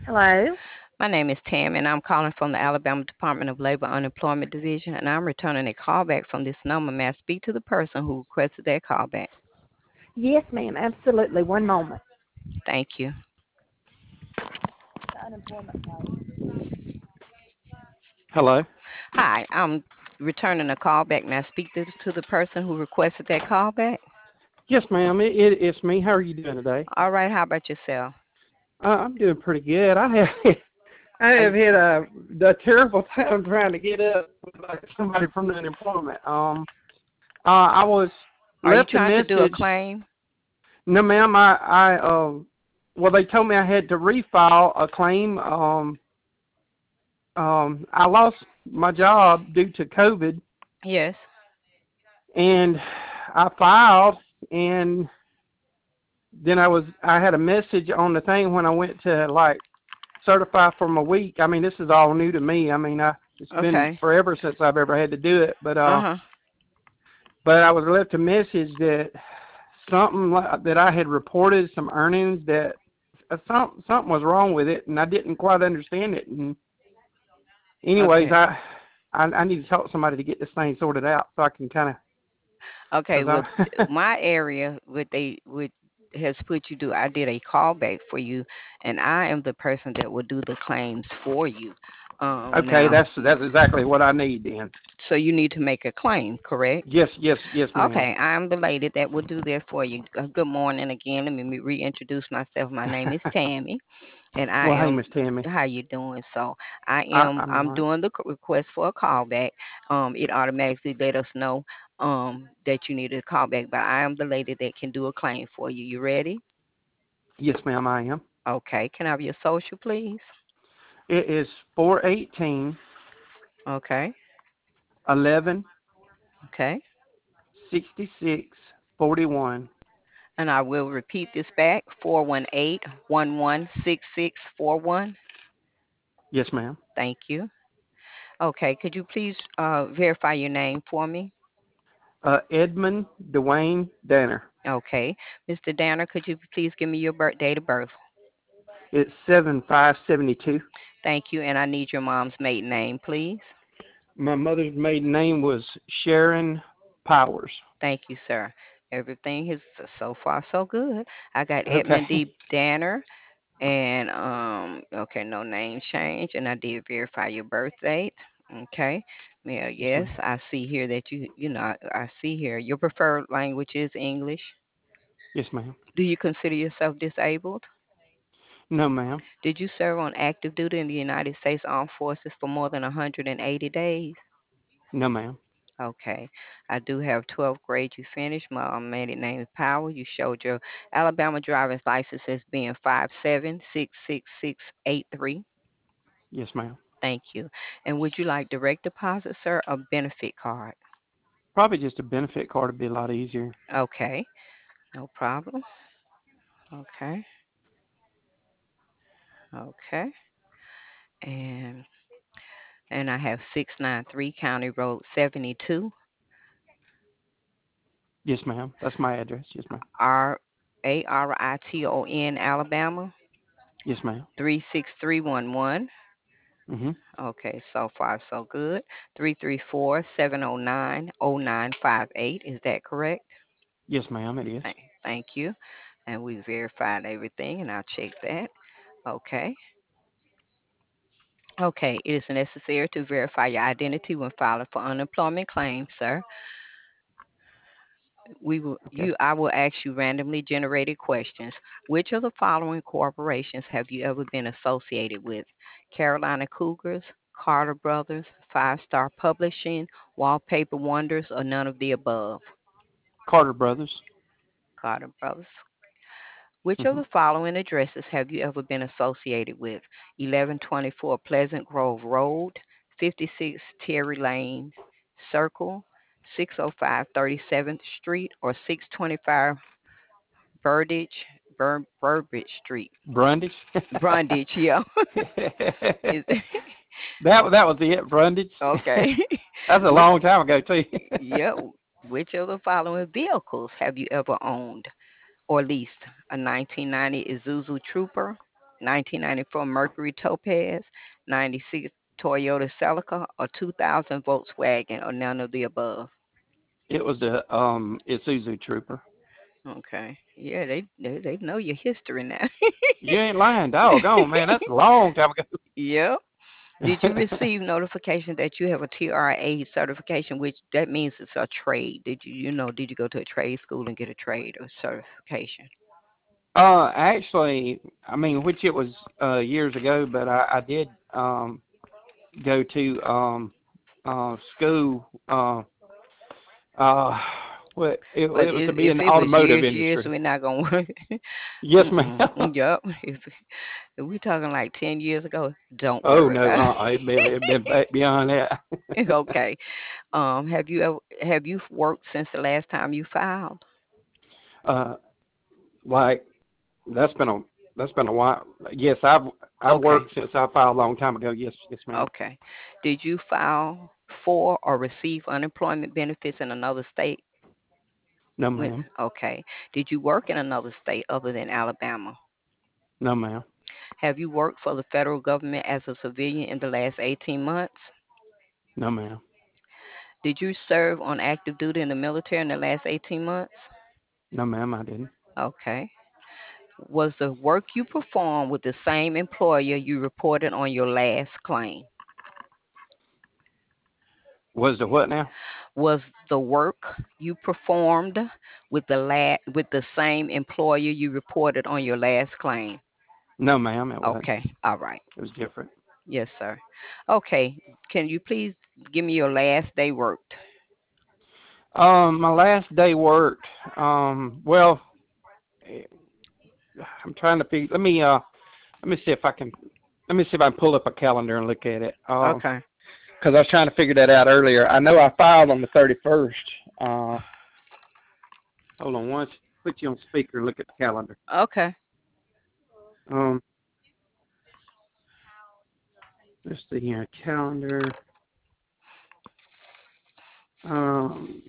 Hello. My name is Tam, and I'm calling from the Alabama Department of Labor Unemployment Division, and I'm returning a callback from this number. May I speak to the person who requested that callback? Yes, ma'am. Absolutely. One moment. Thank you. Unemployment claim. Hello. Hi, I'm returning a callback. May I speak to the person who requested that callback? Yes, ma'am. It's me. How are you doing today? All right, how about yourself? I'm doing pretty good. I have I Are have you, had a terrible time trying to get up with somebody from the unemployment. I was are you left a trying to do a message. claim? No, ma'am. Well, they told me I had to refile a claim. I lost my job due to COVID, Yes. and I filed, and then I had a message on the thing when I went to certify for my week. I mean, this is all new to me. I mean, it's been Okay. forever since I've ever had to do it. Uh-huh. But I was left a message that that I had reported some earnings that something was wrong with it, and I didn't quite understand it. And anyways, Okay. I need to talk to somebody to get this thing sorted out so I can kind of Okay, because well, I my area, what they would has put you do, I did a callback for you, and I am the person that will do the claims for you. okay, Now, that's exactly what I need then. so you need to make a claim, correct? Yes, ma'am. Okay, I'm the lady that will do that for you. Good morning again. Let me reintroduce myself. My name is Tammy, and I Well, hey, am. Miss Tammy, How you doing? So I am. I'm I'm all right. doing the request for a callback. It automatically let us know that you need a callback, but I am the lady that can do a claim for you. You ready? Yes, ma'am, I am. Okay. Can I have your social, please? It is 418 Okay. 11 Okay. 66 41. And I will repeat this back: 418-116641. Yes, ma'am. Thank you. Okay. Could you please verify your name for me? Edmund Dwayne Danner. Okay. Mr. Danner, could you please give me your date of birth? It's 7572. Thank you. And I need your mom's maiden name, please. My mother's maiden name was Sharon Powers. Thank you, sir. Everything is so far so good. I got Okay. Edmund D. Danner, and okay, no name change, and I did verify your birth date. Okay. Yeah, Yes, yes, ma'am. I see here that I see here your preferred language is English. Yes, ma'am. Do you consider yourself disabled? No, ma'am. Did you serve on active duty in the United States Armed Forces for more than 180 days? No, ma'am. Okay. I do have 12th grade you finished. My maiden name is Power. You showed your Alabama driver's license as being 5766683. Yes, ma'am. Thank you. And would you like direct deposit, sir, or benefit card? Probably just a benefit card would be a lot easier. Okay. No problem. Okay. Okay. And I have 693 County Road 72, Yes, ma'am. That's my address. Yes, ma'am. Ariton, Alabama, Yes, ma'am. 36311. Mhm. Okay, so far so good. 334-709-0958. Is that correct? Yes, ma'am. It is. Thank, thank you. And we verified everything, and I'll check that. Okay. Okay, it is necessary to verify your identity when filing for unemployment claims, sir. Okay. I will ask you randomly generated questions. Which of the following corporations have you ever been associated with? Carolina Cougars, Carter Brothers, Five Star Publishing, Wallpaper Wonders, or none of the above? Carter Brothers. Carter Brothers. Which of Mhm. the following addresses have you ever been associated with? 1124 Pleasant Grove Road, 56 Terry Lane Circle, 605 37th Street, or 625 Burbage, Burbage Street. Brundage. Brundage, yeah. Is That was it, Brundage. okay. That's a Which long time ago too. yeah, which of the following vehicles have you ever owned or leased? A 1990 Isuzu Trooper, 1994 Mercury Topaz, 96 Toyota Celica, or 2000 Volkswagen, or none of the above? It was the Isuzu Trooper. Okay. Yeah, they know your history now. You ain't lying, doggone man. That's a long time Yep. Did you ago. receive notification that you have a TRA certification, which that means it's a trade? Did you go to a trade school and get a trade or certification? Actually, I mean, which it was years ago, but I did go to school. Uh, what it But was to be if in the it was automotive years, industry. we're not gonna work. Yes, ma'am. Mm-mm. Yup. If we talking like 10 years ago, don't Oh worry no, about it been back beyond that. it. Okay. Have you worked since the last time you filed? uh, like that's been a while. Yes, I've Okay. worked since I filed a long time ago. Yes, yes, ma'am. Okay. Did you file for or receive unemployment benefits in another state? No, When, ma'am. okay. Did you work in another state other than Alabama? No, ma'am. Have you worked for the federal government as a civilian in the last 18 months? No, ma'am. Did you serve on active duty in the military in the last 18 months? No, ma'am. I didn't. Okay. Was the work you performed with the same employer you reported on your last claim? Was the what now? Was the work you performed with the same employer you reported on your last claim? No, ma'am. It wasn't. Okay. All right. It was different. Yes, sir. Okay. Can you please give me your last day worked? My last day worked. Well, eh, I'm trying to figure. Let me see if I can. Let me see if I can pull up a calendar and look at it. Okay. Because I was trying to figure that out earlier. I know I filed on the 31st. Hold on once. Put you on speaker and look at the calendar. Okay. Um, let's see here. Calendar. Um,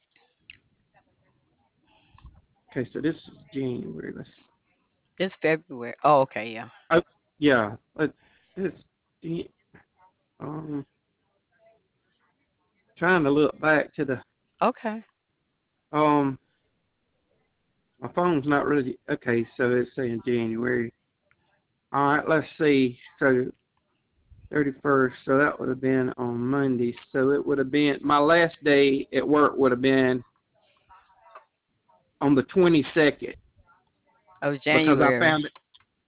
okay, so this is January. Let's. It's February. Oh, okay. Yeah. Oh, yeah. It's um. Trying to look back to the Okay. um. My phone's not really okay. So it's saying January. All right. Let's see. So 31st. So that would have been on Monday. So it would have been my last day at work would have been on the 22nd Of because I January. found it.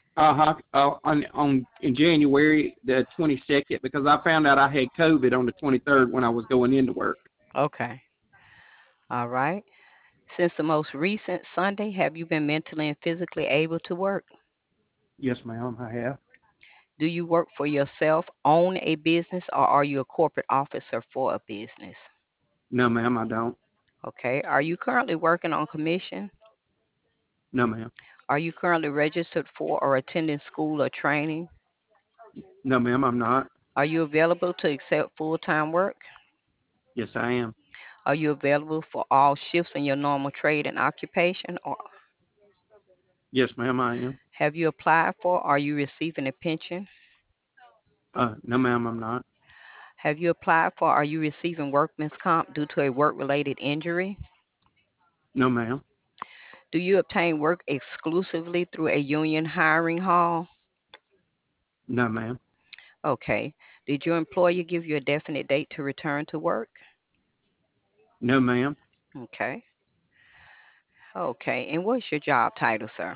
On in January the 22nd because I found out I had COVID on the 23rd when I was going into work. Okay. All right. Since the most recent Sunday, have you been mentally and physically able to work? Yes, ma'am, I have. Do you work for yourself, own a business, or are you a corporate officer for a business? No, ma'am, I don't. Okay. Are you currently working on commission? No, ma'am. Are you currently registered for or attending school or training? No, ma'am, I'm not. Are you available to accept full-time work? Yes, I am. Are you available for all shifts in your normal trade and occupation? Or Yes, ma'am, I am. have you applied for? Are you receiving a pension? No, ma'am, I'm not. Have you applied for? Are you receiving workman's comp due to a work-related injury? No, ma'am. Do you obtain work exclusively through a union hiring hall? No, ma'am. Okay. Did your employer give you a definite date to return to work? No, ma'am. Okay. Okay. And what's your job title, sir?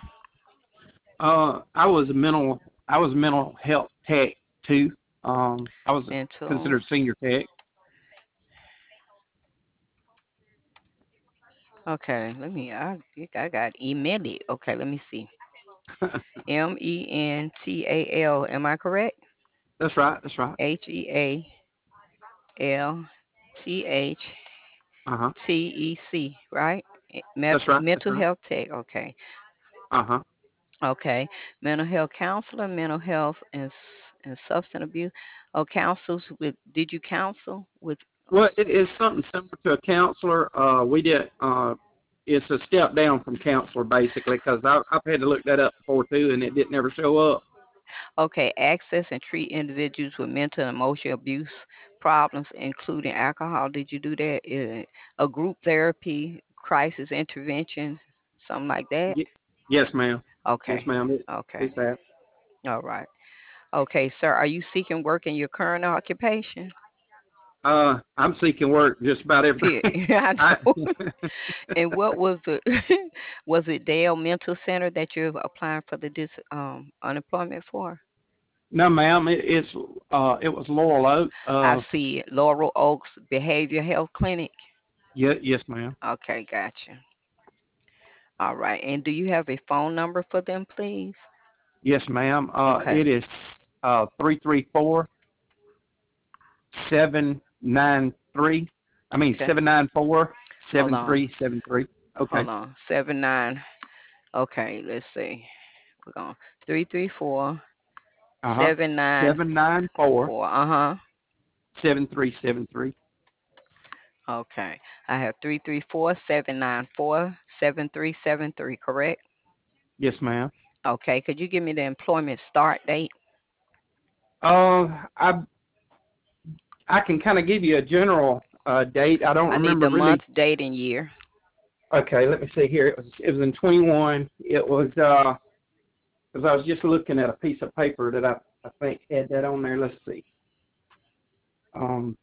I was a mental health tech too. I was Mental. considered senior tech. Okay. I got Emeli. Okay. Let me see. Mental. Am I correct? That's right. That's right. Health. Uh huh. TEC, right? That's right. That's Mental right. health tech. Okay. Uh huh. Okay. Mental health counselor, mental health and substance abuse. Oh, counsels with. Did you counsel with? Well, it is something similar to a counselor. We did. It's a step down from counselor basically because I've had to look that up before too, and it didn't ever show up. Okay, access and treat individuals with mental and emotional abuse problems, including alcohol. Did you do that? A group therapy, crisis intervention, something like that? Yes, ma'am. Yes, Okay, ma'am. okay, It's that. all right. Okay, sir, are you seeking work in your current occupation? I'm seeking work just about every. Period. I I, know. And what was the was it Dale Mental Center that you're applying for the unemployment for? no, ma'am. It was Laurel Oak. I see it. Laurel Oaks Behavior Health Clinic. Yes, ma'am. Okay, gotcha. All right. And do you have a phone number for them, please? Yes, ma'am. Okay. It is 334-793. I mean Okay. 794 Hold on. 7373. Okay. Hold on. 79. Okay, let's see. We're going 334 Uh huh. 794 794. Uh-huh. 7373. Okay. I have 334-794-7373, correct? Yes, ma'am. Okay. Could you give me the employment start date? I can kind of give you a general date. I don't I need remember the really. month, date, and year. Okay, let me see here. It was in 21. It was because I was just looking at a piece of paper that I think had that on there. Let's see. Um,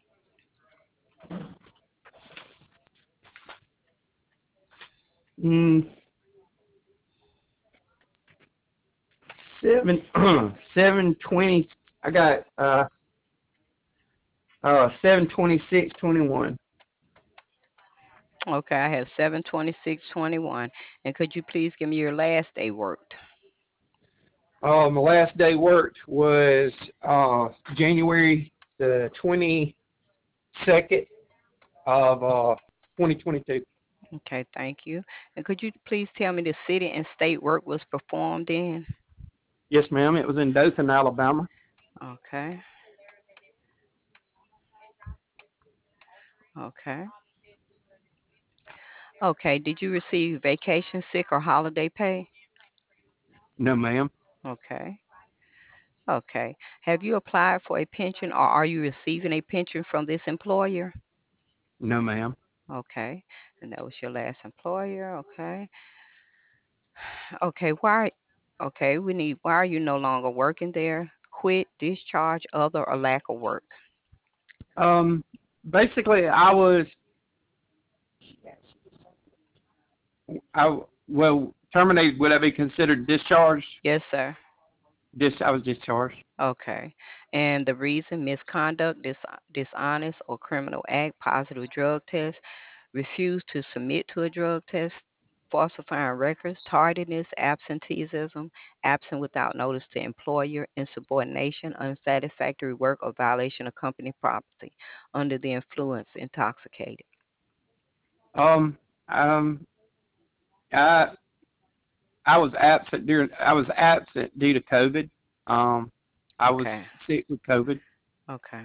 mm, seven 720. I got 7/26/21. Okay, I have 7/26/21. And could you please give me your last day worked? My last day worked was January the 22nd of 2022. Okay, thank you. And could you please tell me the city and state work was performed in? Yes, ma'am. It was in Dothan, Alabama. Okay, okay. Okay, did you receive vacation, sick, or holiday pay? No, ma'am. Okay, okay. Have you applied for a pension or are you receiving a pension from this employer? No, ma'am. Okay, and that was your last employer. Okay, okay. Why? Okay, we need. Why are you no longer working there? Quit, discharge, other, or lack of work. Um, basically, I well terminated. Would I be considered discharged? Yes, sir. I was discharged. Okay. And the reason misconduct, dishonest or criminal act, positive drug test, refuse to submit to a drug test, falsifying records, tardiness, absenteeism, absent without notice to employer, insubordination, unsatisfactory work, or violation of company property, under the influence, intoxicated. Um, um, I I was absent during. I was absent due to COVID. Um, I was Okay. sick with COVID. Okay.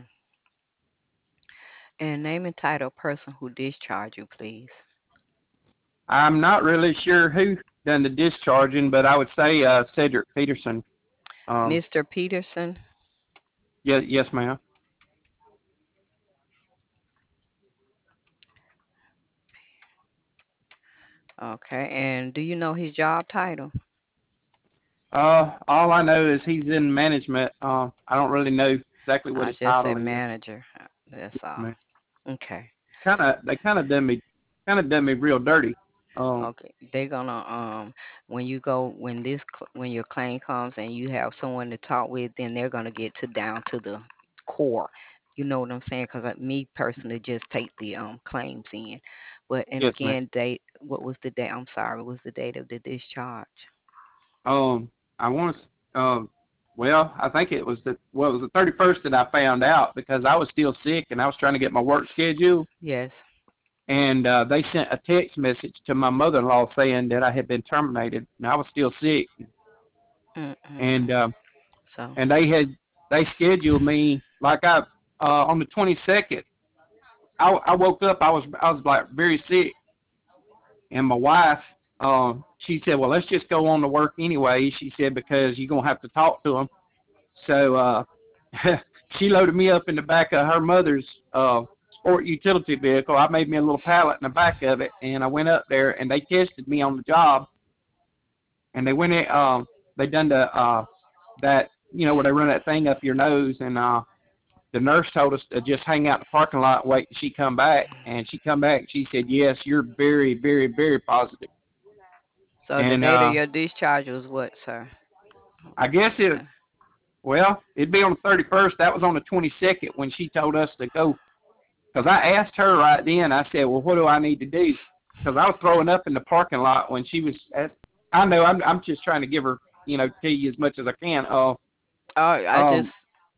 And name and title of person who discharged you, please. I'm not really sure who done the discharging, but I would say Cedric Peterson. Mr. Peterson. Yes, ma'am. Okay. And do you know his job title? All I know is he's in management. I don't really know exactly what I his just say title is. manager. That's all. Man, Okay. they kind of done me real dirty. Um, Okay. They're gonna when you go when your claim comes and you have someone to talk with, then they're gonna get to down to the core. You know what I'm saying? Because me personally just take the claims in. But and yes, ma'am. again, date. What was the date? I'm sorry. What was the date of the discharge? I want to. Well, I think it was it was the 31st that I found out because I was still sick and I was trying to get my work schedule. Yes. And they sent a text message to my mother-in-law saying that I had been terminated, and I was still sick. Mm-mm. And So. they scheduled me like on the 22nd. I woke up. I was like very sick, and my wife she said, "Well, let's just go on to work anyway." She said because you're gonna have to talk to them. So she loaded me up in the back of her mother's sport utility vehicle. I made me a little pallet in the back of it, and I went up there, and they tested me on the job, and they went in. They done that, where they run that thing up your nose, and the nurse told us to just hang out in the parking lot and wait till she come back. And she come back, and she said, "Yes, you're very, very, very positive." So the And date of your discharge was what, sir? I guess well, it'd be on the 31st. That was on the 22nd when she told us to go. Because I asked her right then, I said, "Well, what do I need to do?" Because I was throwing up in the parking lot when she was. I know I'm just trying to give her, tell you as much as I can. Oh, I just Um,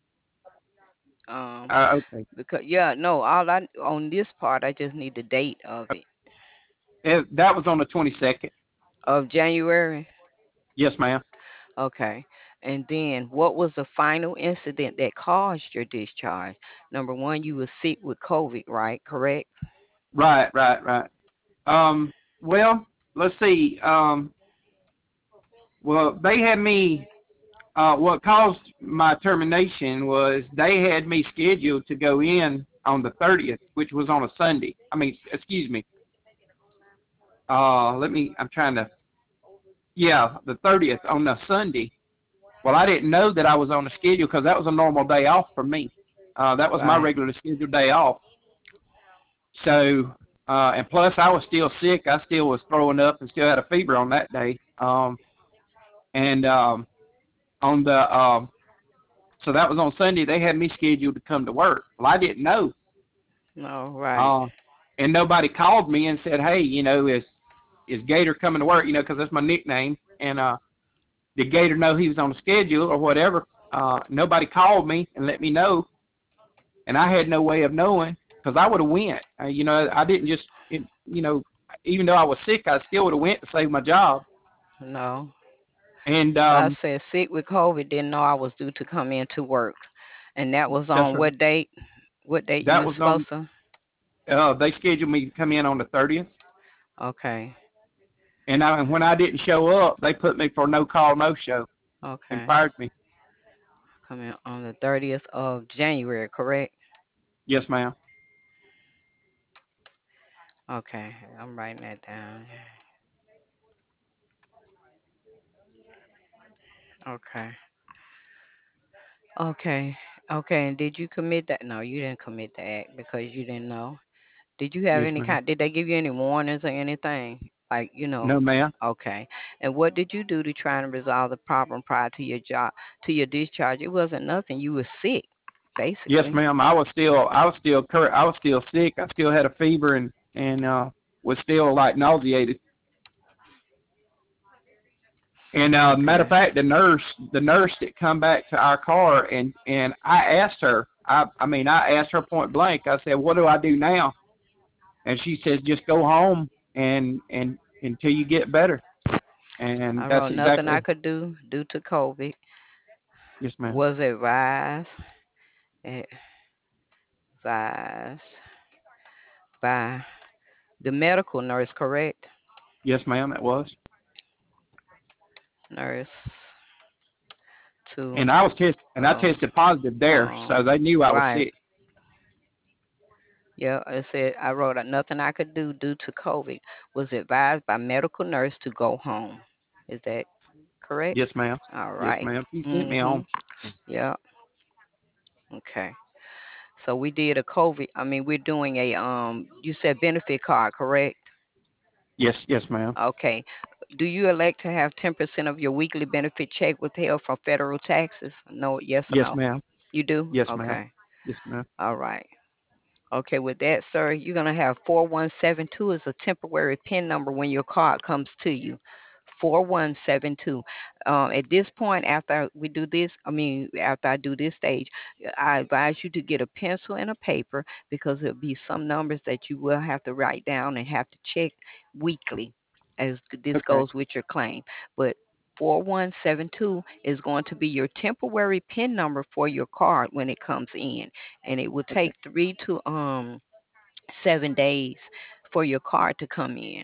um okay. because yeah, no, all I on this part I just need the date of it. That was on the 22nd. Of January. Yes, ma'am. Okay. And then what was the final incident that caused your discharge? Number one, you were sick with COVID, right? Correct? Right, right, right. Well, let's see. Well, they had me. What caused my termination was they had me scheduled to go in on the 30th, which was on a Sunday. I mean, excuse me. I'm trying to. Yeah, the 30th on a Sunday. Well, I didn't know that I was on the schedule because that was a normal day off for me. That was my Right. regular scheduled day off. So, and plus I was still sick. I still was throwing up and still had a fever on that day. And on the So that was on Sunday. They had me scheduled to come to work. Well, I didn't know. No, right. Uh, and nobody called me and said, "Hey, is Gator coming to work?" Because that's my nickname. And did Gator know he was on the schedule or whatever? Nobody called me and let me know, and I had no way of knowing because I would have went. I didn't just, even though I was sick, I still would have went to save my job. No. And I said sick with COVID, didn't know I was due to come into work. And that was that's on right. what date? What date you That were was on. supposed to? They scheduled me to come in on the 30th. Okay. And when I didn't show up, they put me for no call, no show, and Okay. fired me. Coming on the 30th of January, correct? Yes, ma'am. Okay. I'm writing that down. Okay. Okay. Okay. And did you commit that? No, you didn't commit the act because you didn't know. Did you have Yes, any ma'am. kind? Did they give you any warnings or anything? Like No, ma'am. Okay. And what did you do to try and resolve the problem prior to your job, to your discharge? It wasn't nothing. You were sick, Yes, basically. ma'am. I was still sick. I still had a fever and was still like nauseated. And matter of Okay. fact, the nurse that come back to our car and I asked her. I asked her point blank. I said, "What do I do now?" And she says, "Just go home and until you get better." And I that's wrote nothing I exactly. could do due to COVID. Yes, ma'am. Was advised by the medical nurse, correct? Yes, ma'am. It was. Nurse to And I go tested positive there, so home. they knew I was Right. sick. Yeah, it said I wrote nothing I could do due to COVID. Was advised by medical nurse to go home. Is that correct? Yes, ma'am. All Yes, right. ma'am. She sent me home. Mhm. Yeah. Okay. So we did a COVID. I mean, we're doing a You said benefit card, correct? Yes, yes, ma'am. Okay. Do you elect to have 10% of your weekly benefit check withheld from federal taxes? No, yes or Yes, no? ma'am. You do? Yes, ma'am. Okay. Yes, ma'am. All right. Okay, with that, sir, you're going to have 4172 as a temporary PIN number when your card comes to you. 4172. At this point, after we do this, after I do this stage, I advise you to get a pencil and a paper because there'll be some numbers that you will have to write down and have to check weekly as this Okay. goes with your claim. But 4172 is going to be your temporary PIN number for your card when it comes in, and it will Okay. take 3 to 7 days for your card to come in.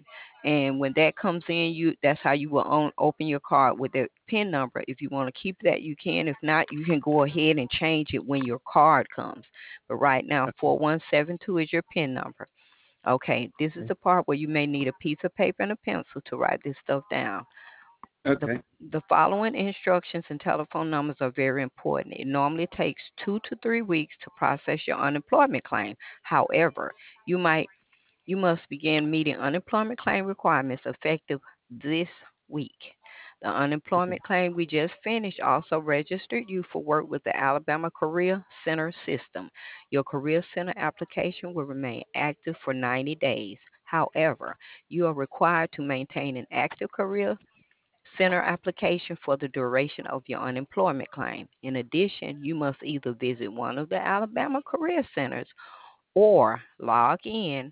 And when that comes in, that's how you will open your card with the PIN number. If you want to keep that, you can. If not, you can go ahead and change it when your card comes. But right now, 4172 is your PIN number. Okay, this is the part where you may need a piece of paper and a pencil to write this stuff down. The, Okay. the following instructions and telephone numbers are very important. It normally takes 2 to 3 weeks to process your unemployment claim. However, you might you must begin meeting unemployment claim requirements effective this week. The Okay. unemployment claim we just finished also registered you for work with the Alabama Career Center system. Your Career Center application will remain active for 90 days. However, you are required to maintain an active Career Center application for the duration of your unemployment claim. In addition, you must either visit one of the Alabama Career Centers or log in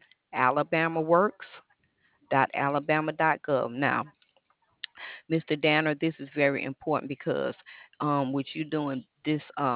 alabamaworks.alabama.gov. Now, Mr. Danner, this is very important because with you doing this,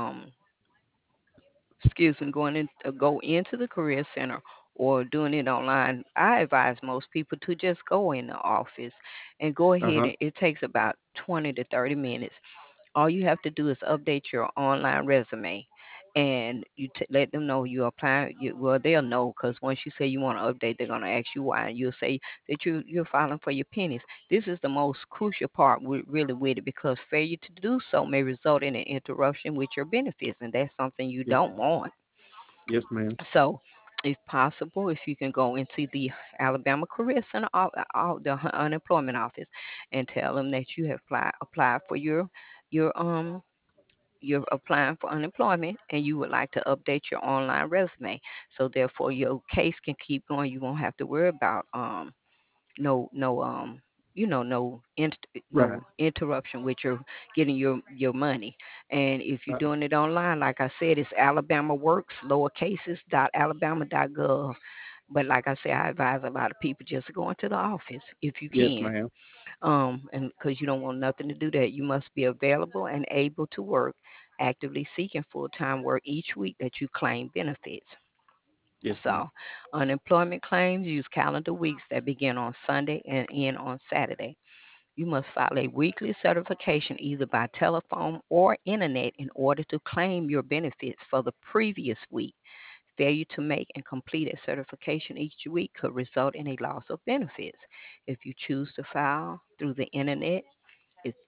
going in, go into the career center or doing it online, I advise most people to just go in the office and go ahead. Uh-huh. It takes about 20 to 30 minutes. All you have to do is update your online resume, and let them know you're applying. Well, they'll know because once you say you want to update, they're gonna ask you why, and you'll say that you're filing for your pennies. This is the most crucial part, really, with it, because failure to do so may result in an interruption with your benefits, and that's something you Yes. don't want. Yes, ma'am. So, if possible, if you can go into the Alabama Career Center, the unemployment office, and tell them that you have applied for your you're applying for unemployment and you would like to update your online resume. So therefore your case can keep going. You won't have to worry about no no no Right. no interruption with your getting your money. And if you're Right. doing it online, like I said, it's Alabama Works lower cases dot alabama.gov. But like I said, I advise a lot of people just to go into the office if you Yes, can, ma'am. and because you don't want nothing to do that, you must be available and able to work, actively seeking full-time work each week that you claim benefits. Yes, ma'am. So, unemployment claims use calendar weeks that begin on Sunday and end on Saturday. You must file a weekly certification either by telephone or internet in order to claim your benefits for the previous week. Failure to make and complete a certification each week could result in a loss of benefits. If you choose to file through the internet, it's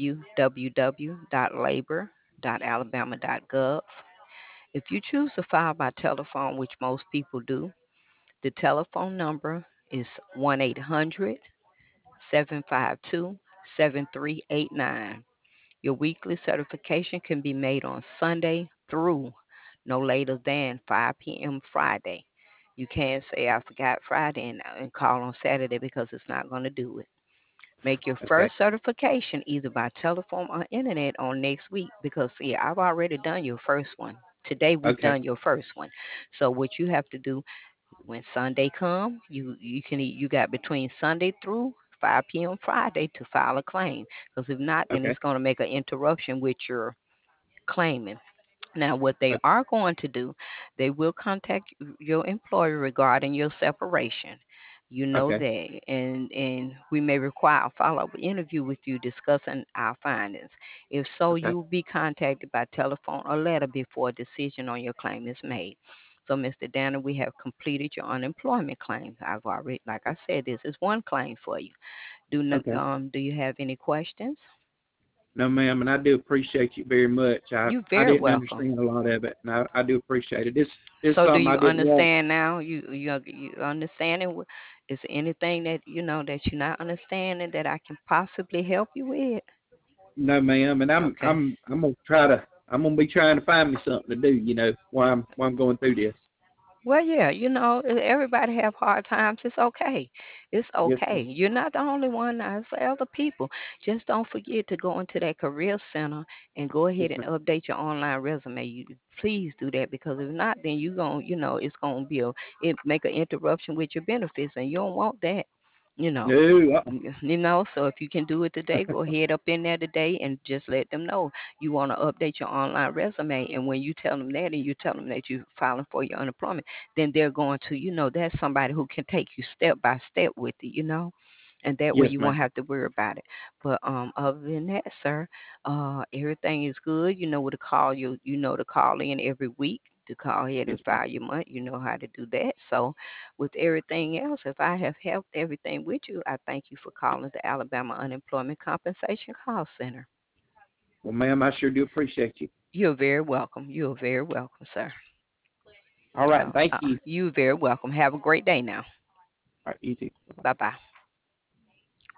www.labor.alabama.gov. If you choose to file by telephone, which most people do, the telephone number is 1 800 752 7389. Your weekly certification can be made on Sunday through no later than 5 p.m. Friday. You can't say I forgot Friday and call on Saturday because it's not going to do it. Make your Okay. first certification either by telephone or internet on next week because see, I've already done your first one. Today we've Okay. done your first one. So what you have to do when Sunday come, you got between Sunday through 5 p.m. Friday to file a claim. Because if not, then Okay. it's going to make an interruption with your claiming. Now, what they Okay. are going to do, they will contact your employer regarding your separation. You know Okay. that, and we may require a follow-up interview with you discussing our findings. If so, Okay. you will be contacted by telephone or letter before a decision on your claim is made. So, Mr. Danner, we have completed your unemployment claim. I've already, like I said, this is one claim for you. Okay. Do you have any questions? No, ma'am, and I do appreciate you very much. You're I very didn't welcome. understand a lot of it, and I do appreciate it. This So do something I you didn't want. understand now? You understanding? Is there anything that that you're not understanding that I can possibly help you with? No, ma'am, and Okay. I'm gonna try to. I'm gonna be trying to find me something to do. While I'm going through this. Well, yeah, everybody have hard times. It's okay. It's Yes, okay. ma'am. You're not the only one. There's other people. Just don't forget to go into that career center and go Yes, ahead and ma'am. update your online resume. Please do that because if not, then it's gonna be it make an interruption with your benefits, and you don't want that. you know. No. You know, so if you can do it today, go ahead up in there today and just let them know you want to update your online resume. And when you tell them that and you tell them that you're filing for your unemployment, then they're going to, that's somebody who can take you step by step with it, and that way Yes, you ma'am. won't have to worry about it. But other than that, sir, everything is good. You know what to call to call in every week to call ahead Yes, and ma'am. file your month. You know how to do that. So with everything else, if I have helped everything with you, I thank you for calling the Alabama Unemployment Compensation Call Center. Well, ma'am, I sure do appreciate you. You're very welcome. You're very welcome, sir. All right. Thank you. You're very welcome. Have a great day now. All right, you too. Bye bye.